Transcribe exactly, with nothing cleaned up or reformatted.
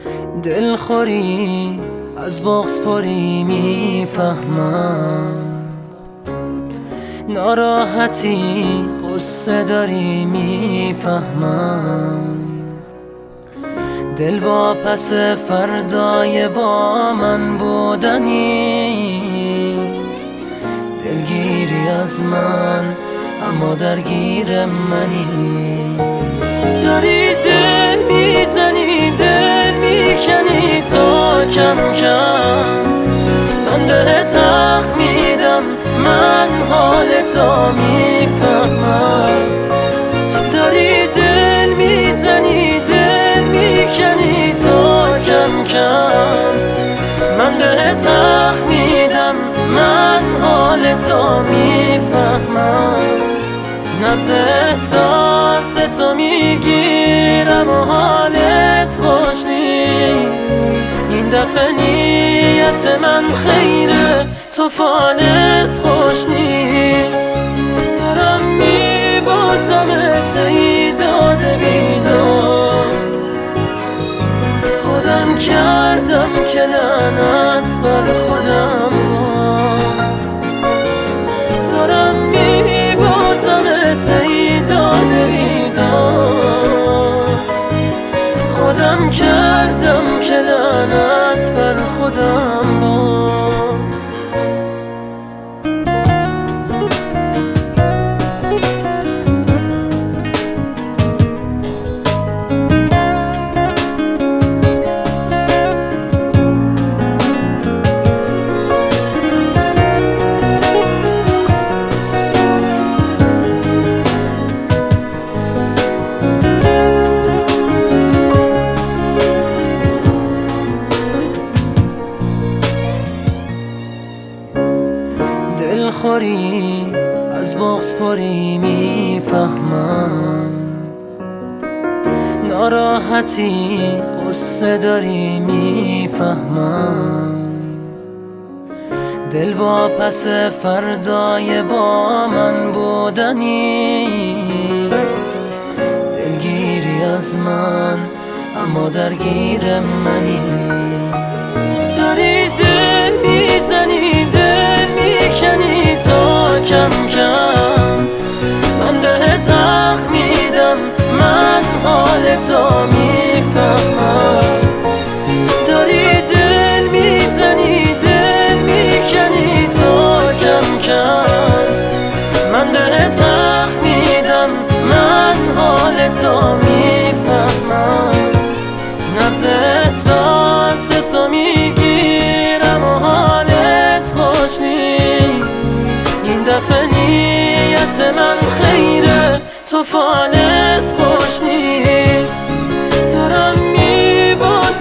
دلخوری از بغض پری میفهمم، ناراحتی قصه داری میفهمم. دل واپس فردای با من بودنی، دلگیری از من اما درگیر منی. داری دل میزنی دل میکنی تا کم کم من بهت حق میدم، من حالتو میفهمم. داری دل میزنی دل میکنی تا کم کم من بهت حق میدم، من حالتو میفهمم. نبض احساس تو میگیرم و حالت خوش نیست. این دفعه نیت من خیره تو فالت خوش نیست. دارم میبازمت ای داده بیدار، خودم کردم که لعنت بر خودم بار. دارم میبازمت ای داده بیدار، خودم کردم که لعنت بر خودم بار. دلخوری از بغض پری میفهمم، ناراحتی قصه داری میفهمم. دل واپس فردای با من بودنی، دلگیری از من اما درگیر منی. داری دل میزنی دل میکنی تا کم کم من بهت حق میدم، من حالتو میفهمم. داری دل میزنی دل میکنی تا کم کم من بهت حق میدم، من حالتو میفهمم. نبض احساس تو میگیرم و حالت خوش نیست. این دفعه نیت من خیره تو فالت خوش نیست. دارم میبازمت